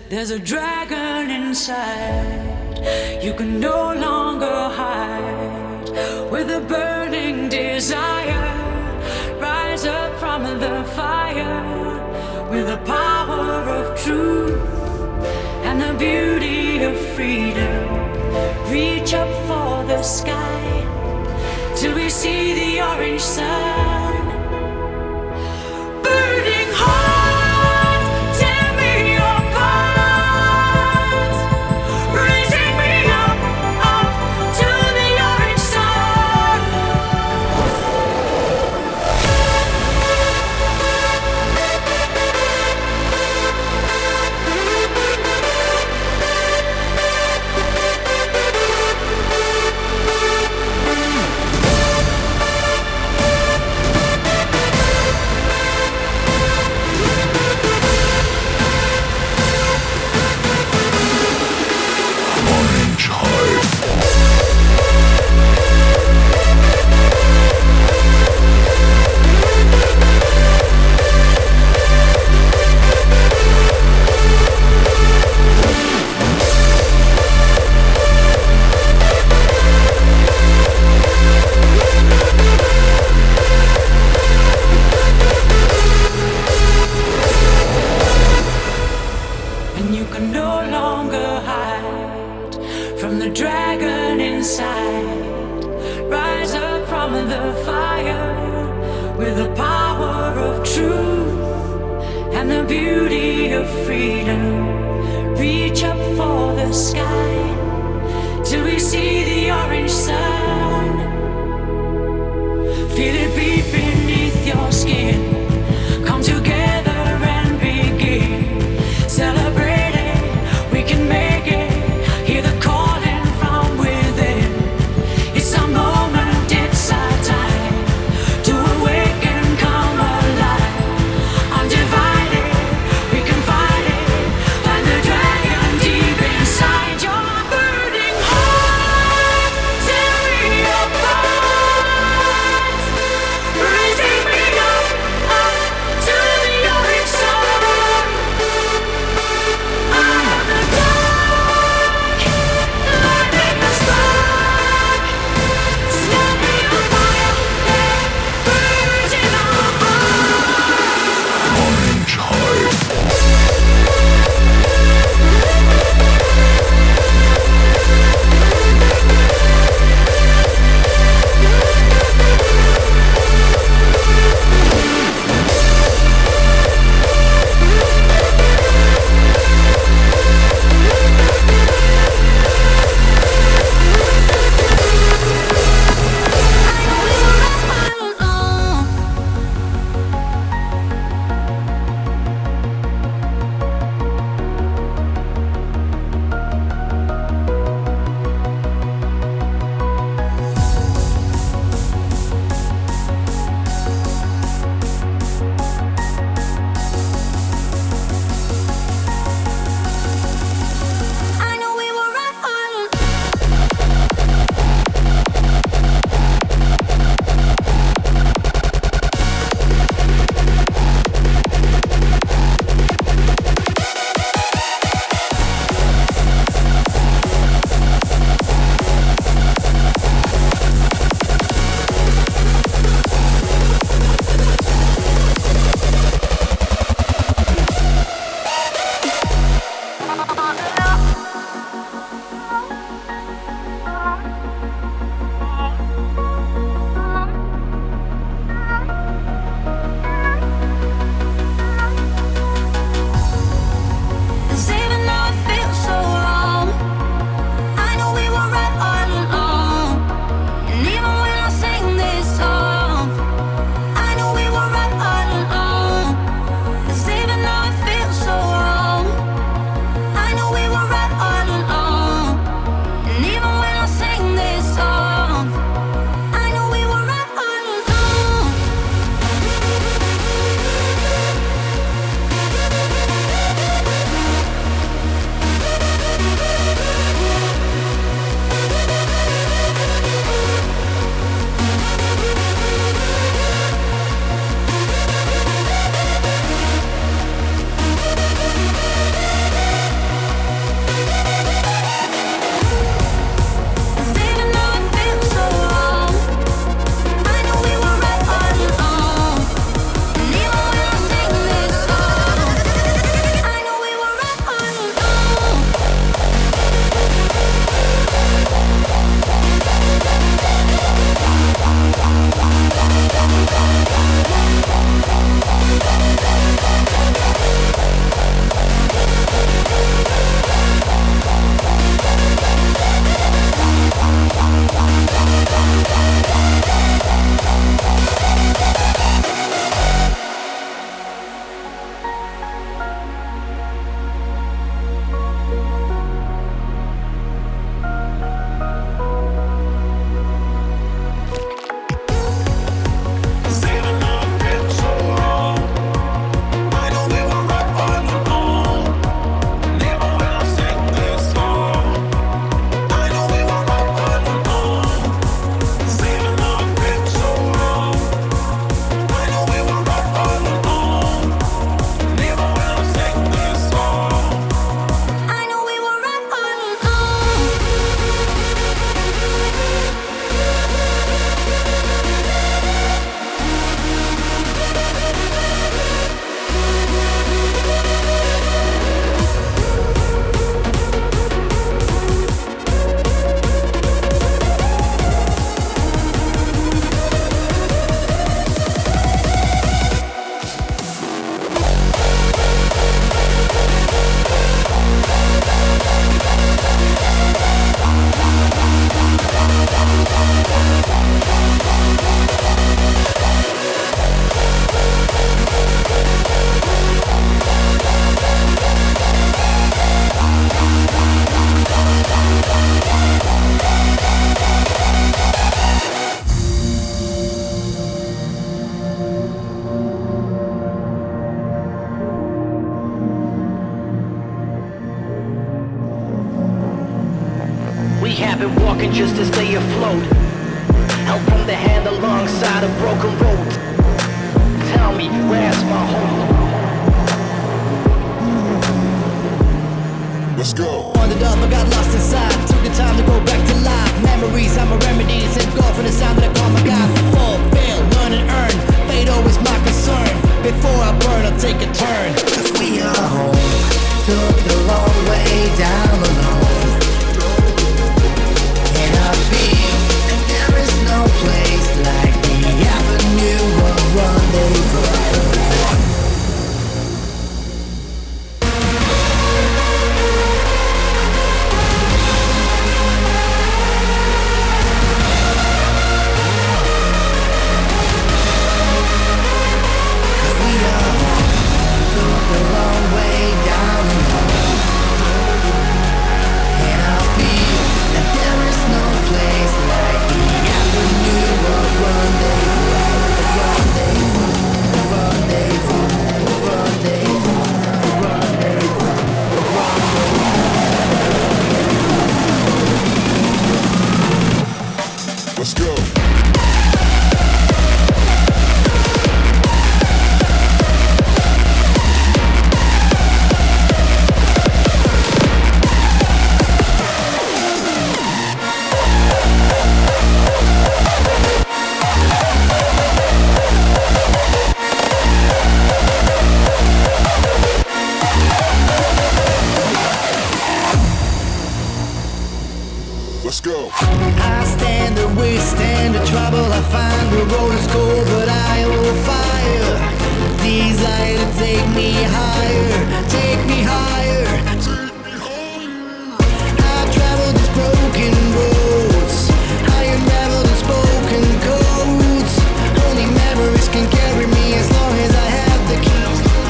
There's a dragon inside. You can no longer hide. With a burning desire, rise up from the fire. With the power of truth and the beauty of freedom, reach up for the sky till we see the orange sun. Burning heart, tear me apart, raising me up, up to the orange sun. And you can no longer hide from the dragon inside. Rise up from the fire with the power of truth and the beauty of freedom. Reach up for the sky till we see the orange sun. Feel it beat beneath your skin. Come together and begin. Celebrate it, we can make it. Hear the calling from within. It's our moment, it's our time to awaken, come alive. Undivided, we can fight it. Find the dragon deep inside your burning heart. Tear me I've been walking just to stay afloat. Help from the hand alongside a broken road. Tell me, where's my home? Let's go. Wandered up, I got lost inside. Took the time to go back to life. Memories, I'm a remedy. Set go for the sound that I call my God. Fall, fail, learn and earn. Fate always my concern. Before I burn, I'll take a turn. Cause we are home. Took the long way down alone. And I feel that there is no place like the avenue of rendezvous. Let's go. Let's go. I stand and we stand the trouble. I find the road is cold, but I will fire. Desire to take me higher, take me higher. I travel these broken roads. I unravel the spoken codes. Only memories can carry me as long as I have the keys.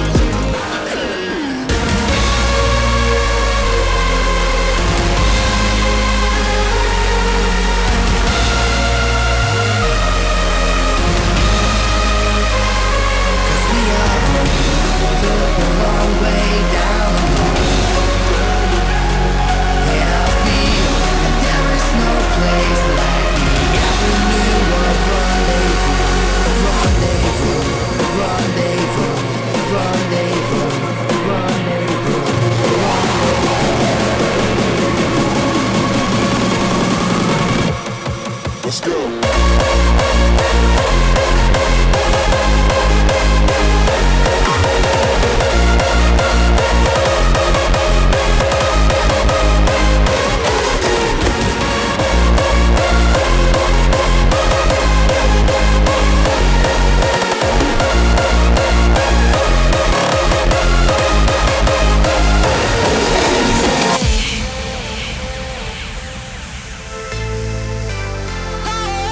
Let's go. Oh,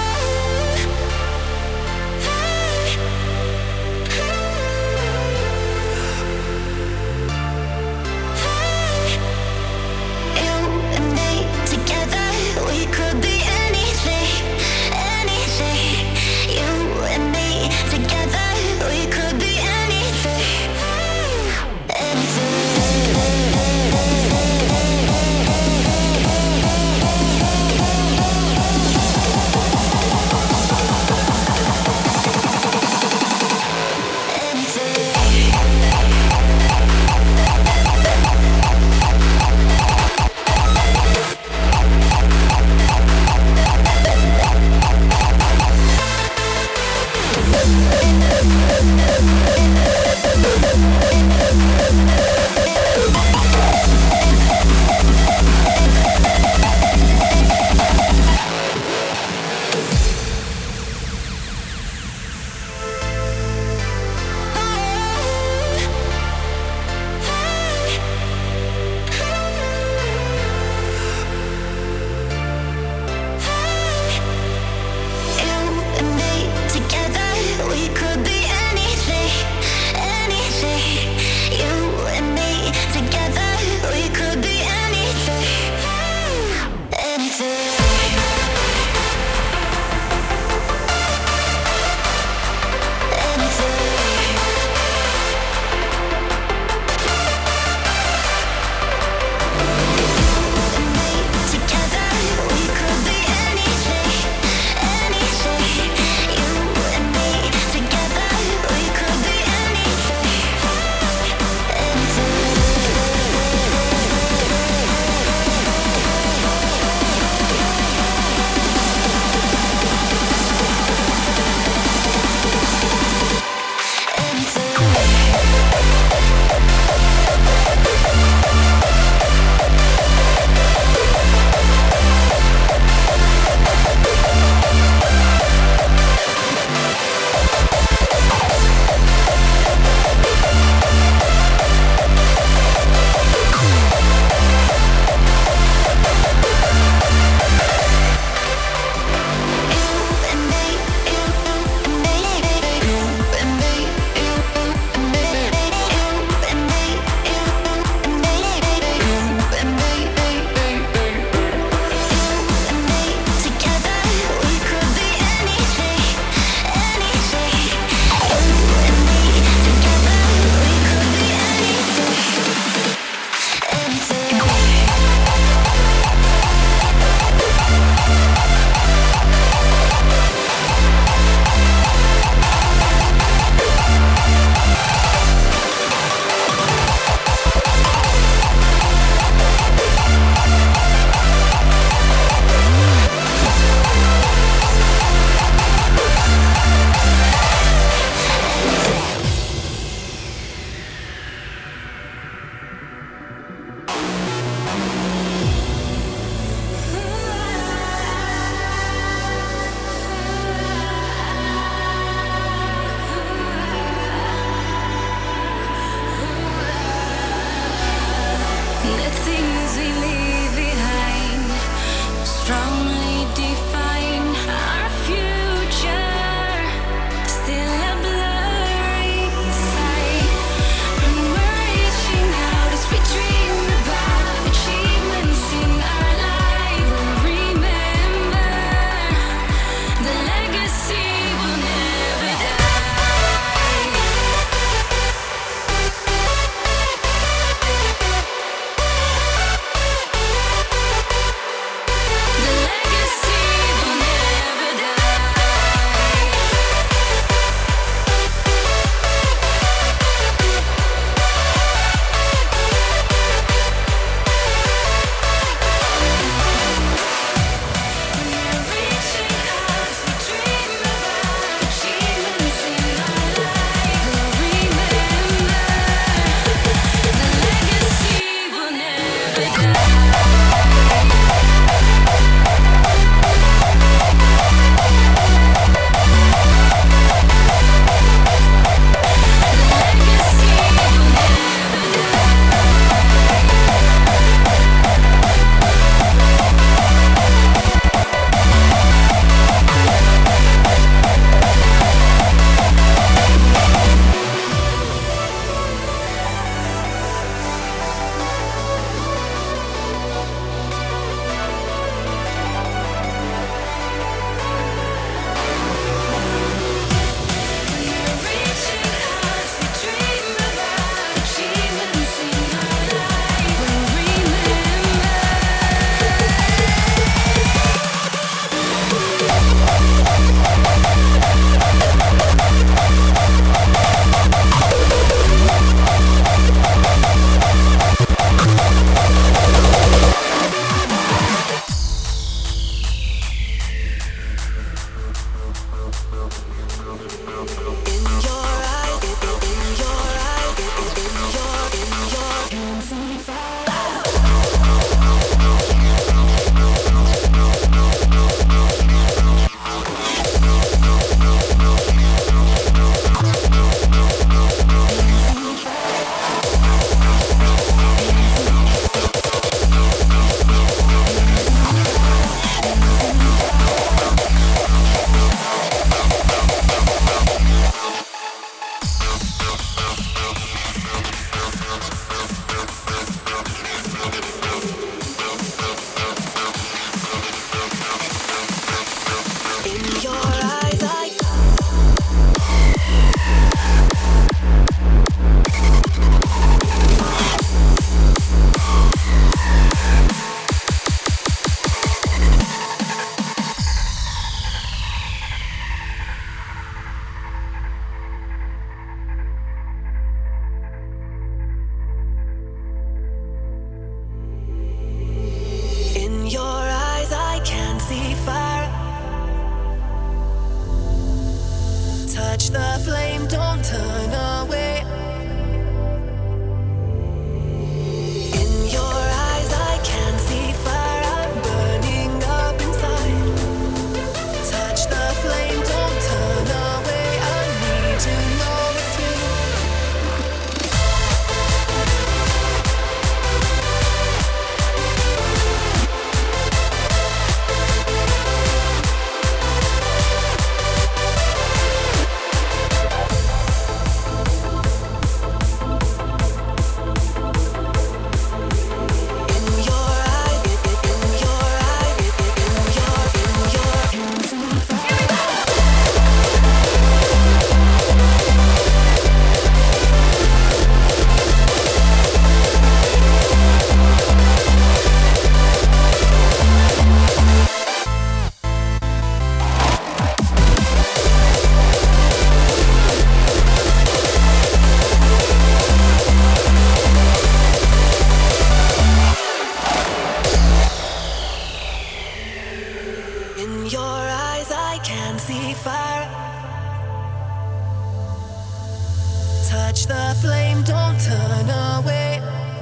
the flame, don't turn away.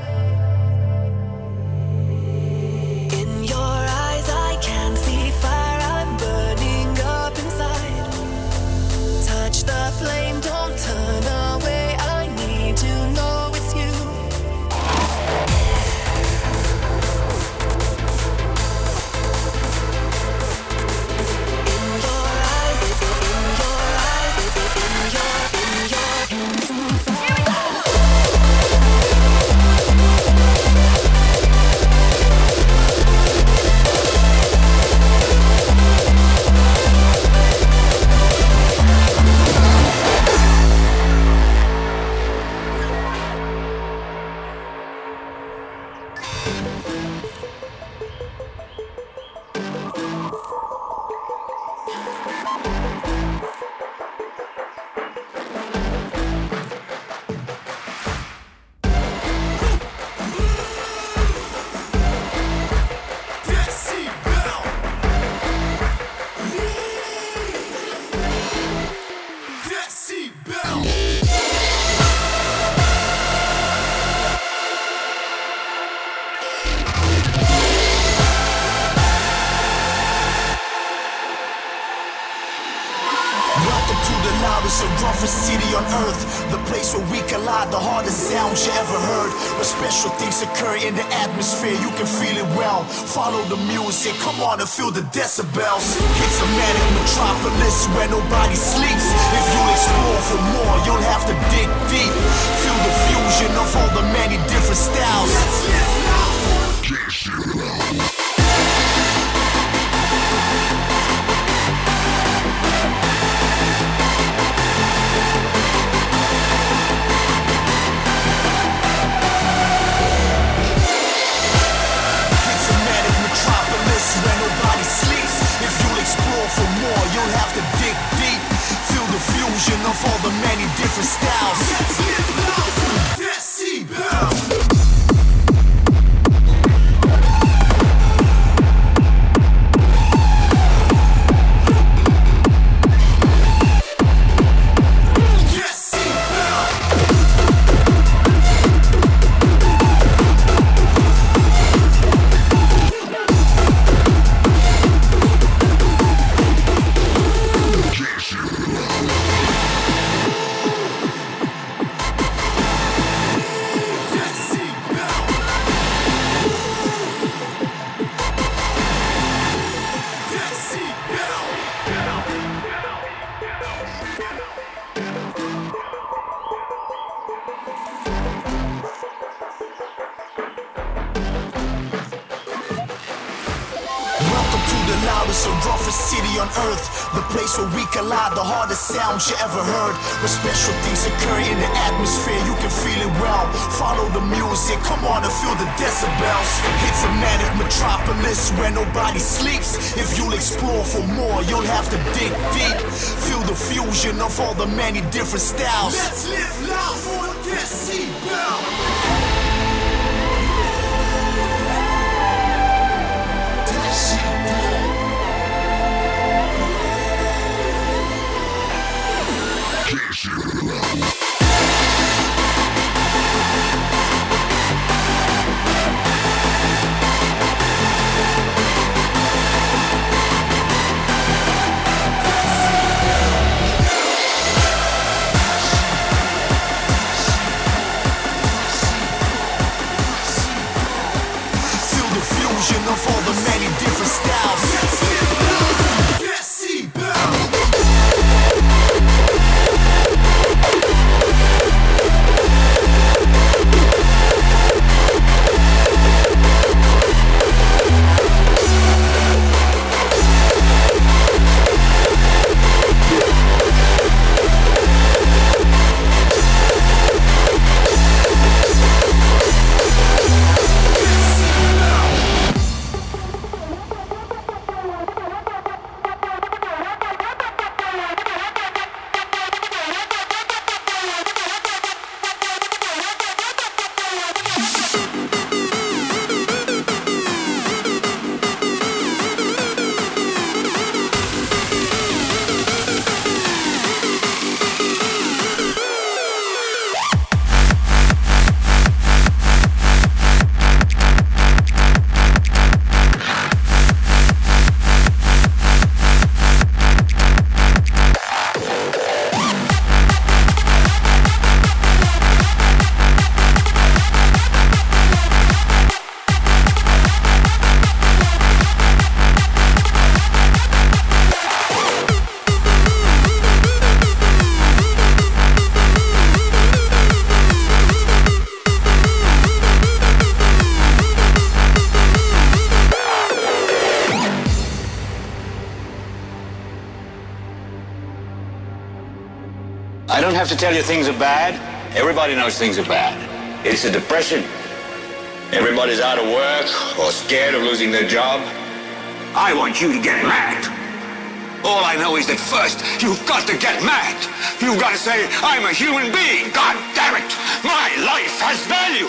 In your eyes I can see fire, I'm burning up inside. Touch the flame, don't turn away, I need to know it's you. The roughest city on earth, the place where we collide, the hardest sound you ever heard. Where special things occur in the atmosphere, you can feel it well. Follow the music, come on and feel the decibels. It's a manic metropolis where nobody sleeps. If you explore for more, you'll have to dig deep. Feel the fusion of all the many different styles. Where nobody sleeps. If you'll explore for more, you'll have to dig deep. Feel the fusion of all the many different styles. Let's live life with decibels. The roughest city on earth, the place where we collide, the hardest sounds you ever heard. Where special things occur in the atmosphere, you can feel it well. Follow the music, come on and feel the decibels. It's a manic metropolis where nobody sleeps. If you'll explore for more, you'll have to dig deep. Feel the fusion of all the many different styles. Let's live life for the decibel. have to tell you things are bad. Everybody knows things are bad. It's a depression. Everybody's out of work or scared of losing their job. I want you to get mad. All I know is that first, you've got to get mad. You've got to say, I'm a human being. God damn it. My life has value.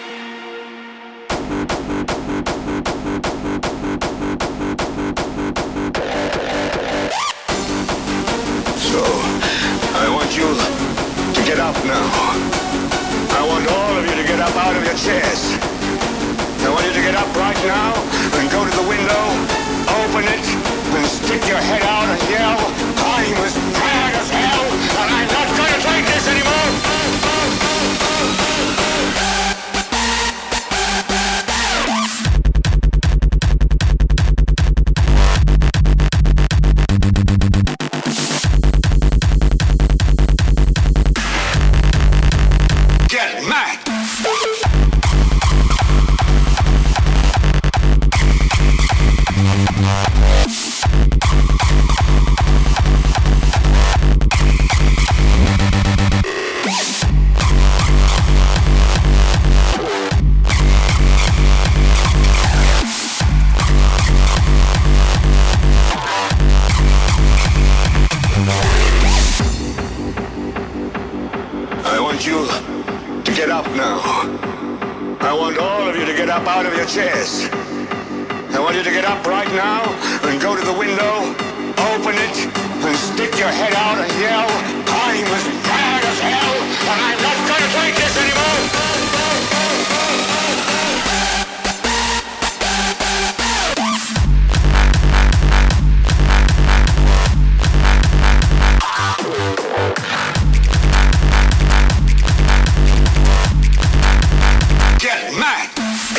So, I want you to get up now. I want all of you to get up out of your chairs. I want you to get up right now and go to the window, open it, and stick your head out and yell, I'm as mad as hell, and I'm not going to take this anymore! Get mad! I want you to get up now. I want all of you to get up out of your chairs. I want you to get up right now and go to the window, open it, and stick your head out and yell, I'm as mad as hell, and I'm not going to take this anymore! Get mad!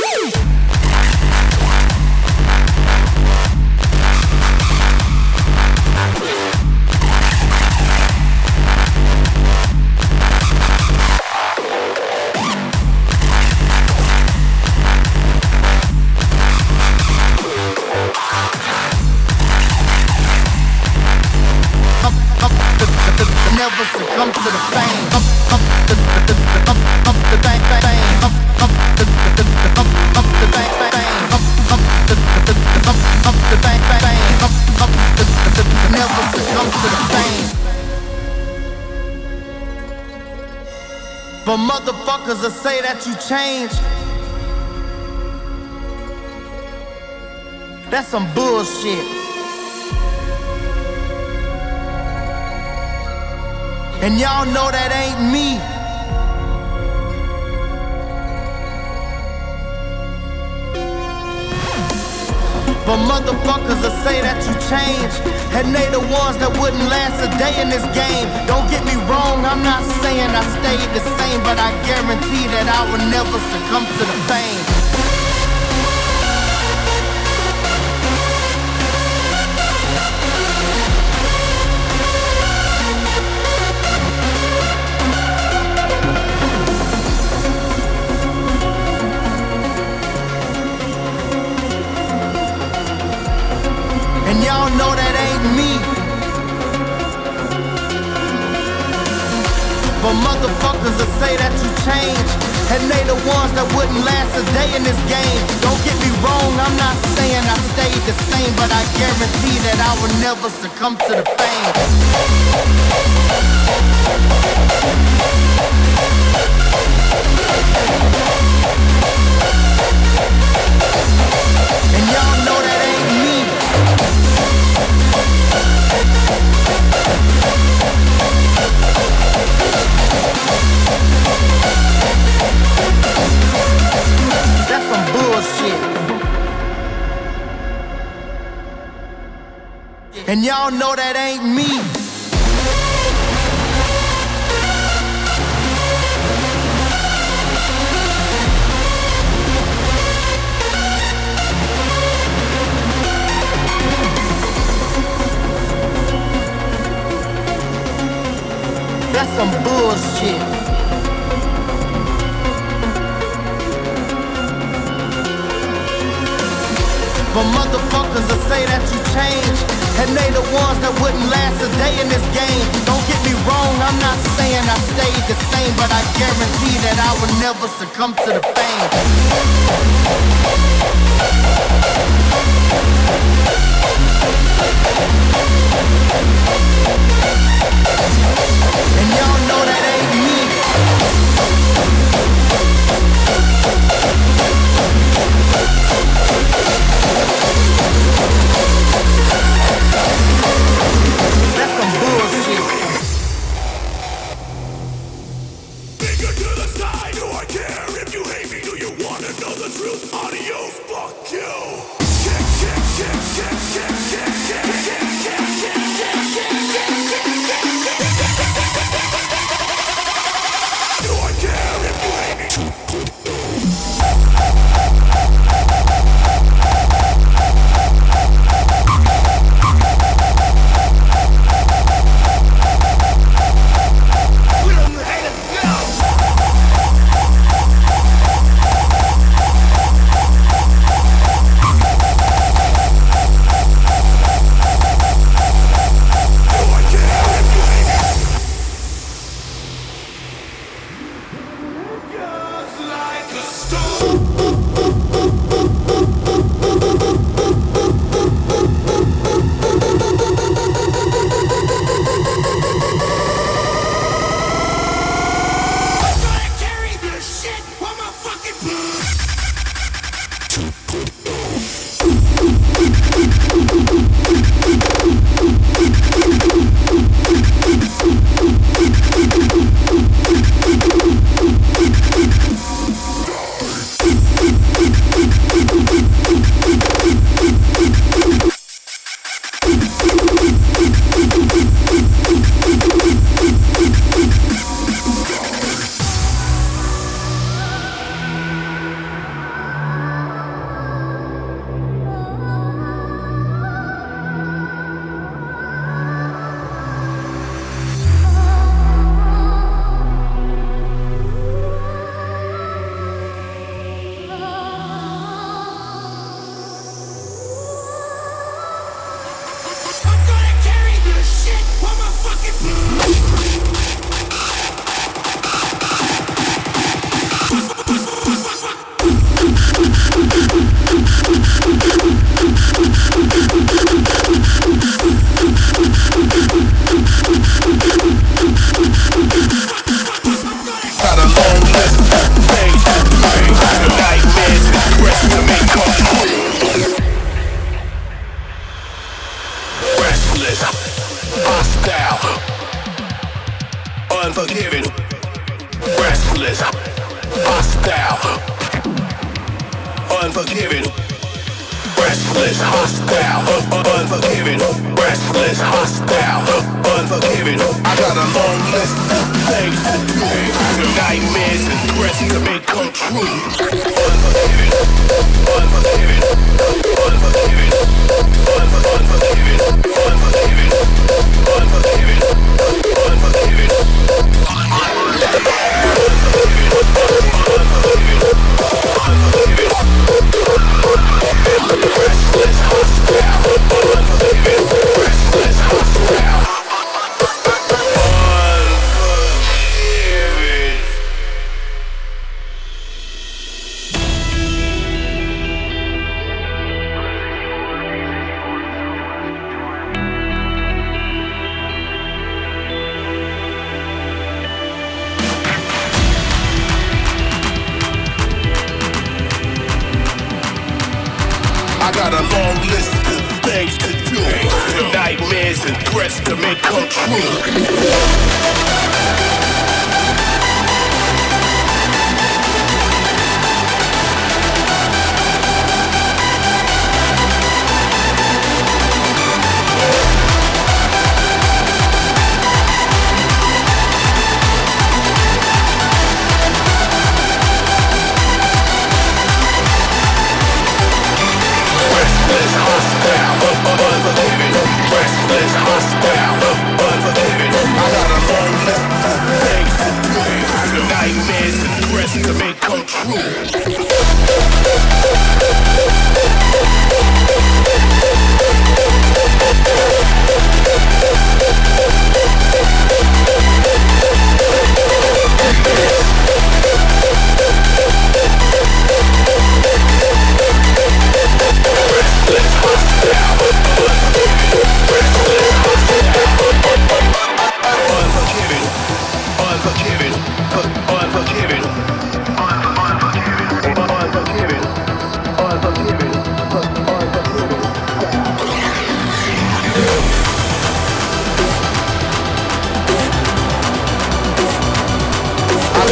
Never succumb to the fame. The bang bang bang. The bang bang bang. The bang bang bang. Never succumb to the fame. But motherfuckers that say that you change, that's some bullshit. And y'all know that ain't me. But motherfuckers that say that you change, and they the ones that wouldn't last a day in this game. Don't get me wrong, I'm not saying I stayed the same, but I guarantee that I will never succumb to the fame. And y'all know that ain't me. But motherfuckers that say that you change, and they the ones that wouldn't last a day in this game. Don't get me wrong, I'm not saying I stayed the same, but I guarantee that I will never succumb to the fame. And y'all know that ain't me. That's some bullshit. And y'all know that ain't me. That's some bullshit. But motherfuckers that say that you change, and they the ones that wouldn't last a day in this game. Don't get me wrong, I'm not saying I stayed the same, but I guarantee that I will never succumb to the fame. And y'all know that ain't me. That's some bullshit. Finger to the sky, do I care if you hate me? Do you wanna know the truth? Adios, fuck you. Kick, kick, kick, kick, kick, kick, kick, kick, kick, kick, do I care if you hate me?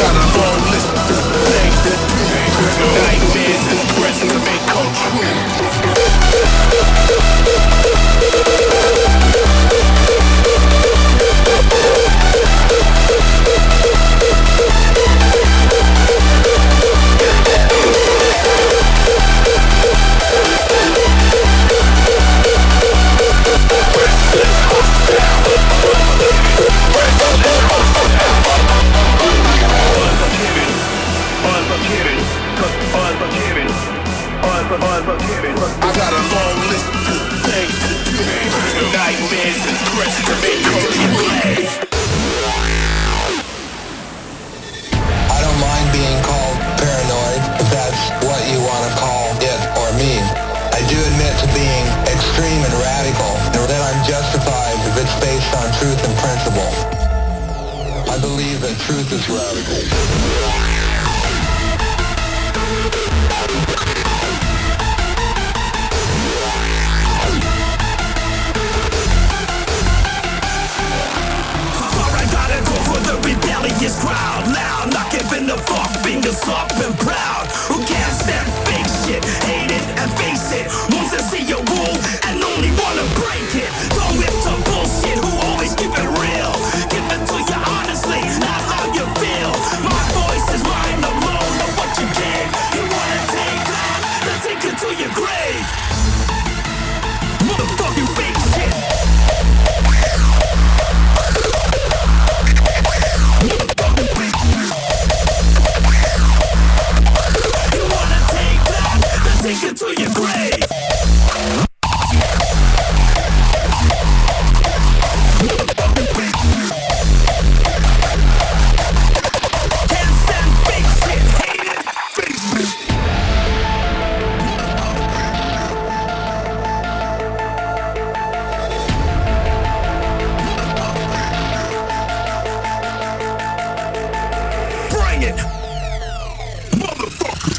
got a long list of things that nightmares and threats to make come true. I got a long list of things to do, nightmares and threats to make you I don't mind being called paranoid, if that's what you want to call it or me. I do admit to being extreme and radical, and that I'm justified if it's based on truth and principle. I believe that truth is radical. Rebellious crowd, loud, not giving a fuck, fingers up and proud. Who can't stand fake shit, hate it and face it. Wants to see your rule and only wanna break it. Don't whip to bullshit, who always keep it real. Give it to you honestly, not how you feel. My voice is mine alone, not what you gave. You wanna take that, then take it to your grave. Motherfucking fake shit. Take it to your grave. Can't stand fake shit, hate it, face it. Bring it, motherfucker.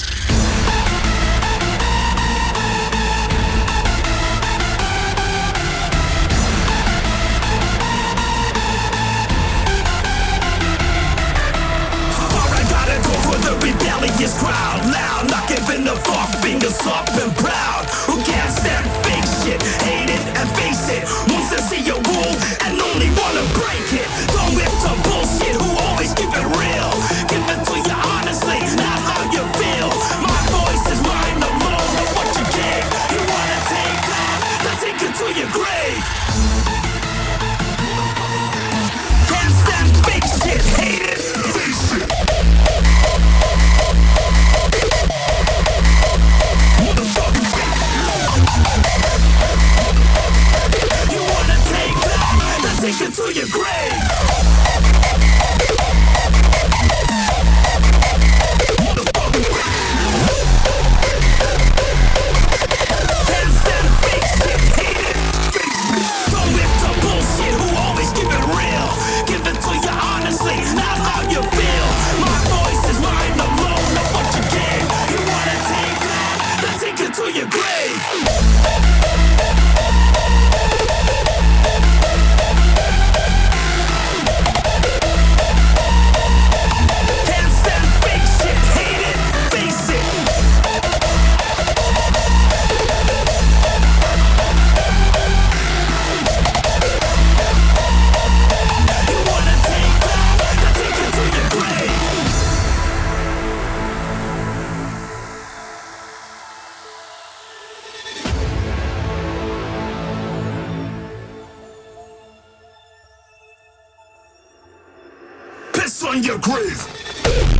Rebellious crowd, loud, not giving a fuck, fingers up and proud. Who can't stand fake shit, hate it and face it. Wants to see your rule and only wanna break it. Don't whip to bullshit, who always keep it real. Give it to you honestly, not how you feel. My voice is mine alone, not what you gave. You wanna take that, then take it to your grave. Can't stand fake shit, hate it, face it. Take it to your grave. Can't stand fake shit, hate it, face it. Don't whip to bullshit, who always keep it real. Give it to you honestly, not how you feel. My voice is mine alone, not what you gave. You wanna take that, then take it to your grave. On your grave.